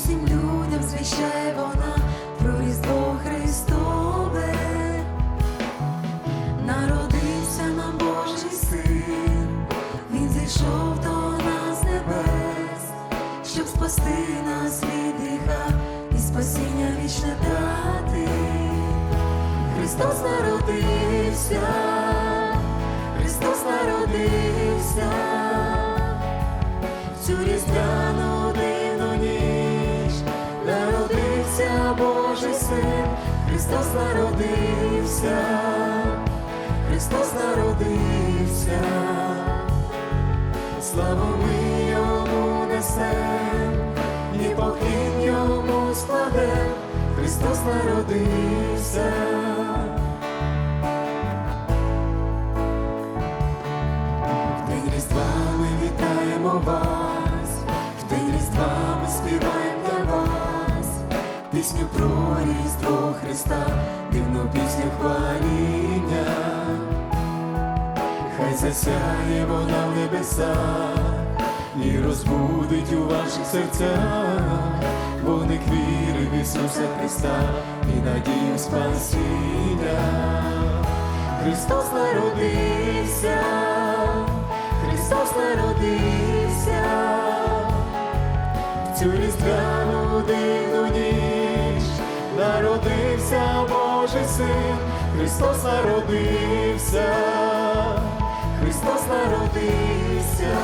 всім людям звіщає вона про Різдво Христове. Народився нам Божий Син, Він зійшов до нас з небес, щоб спасти нас від гріха і спасіння вічне дати. Христос народився, Христос народився, в цю різдвяну дивну ніч народився Божий Син. Христос народився, Христос народився, славу ми Йому несем, і поклін Йому складем. Христос народився. В день Різдва ми вітаємо вас, в день Різдва ми співаємо для вас пісню про Різдво Христа, дивну пісню хваління. Хай засяє вона в небесах і розбудить у ваших серцях вогник віри в Ісуса Христа і надію спасіння. Христос народився, Христос народився, в цю різдвяну дивну ніч народився Божий Син. Христос народився, Христос народився,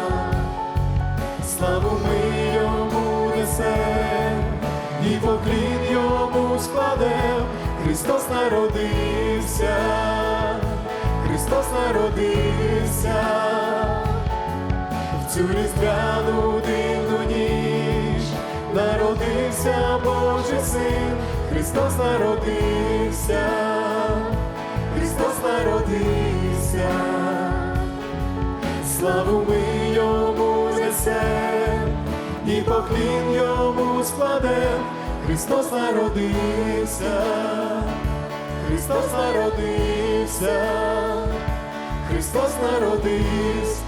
славу ми Йому несем, і поклін Йому складем. Христос народився, Христос народився, в цю різдвяну дивну ніч народився Божий Син. Христос народився, Христос народився, славу ми Йому несем, і поклін Йому складем. Христос народився, Христос народився, Христос народився.